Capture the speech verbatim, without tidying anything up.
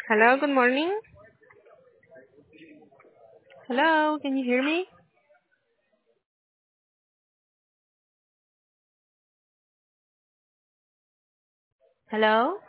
Hello, good morning. Hello, can you hear me? Hello?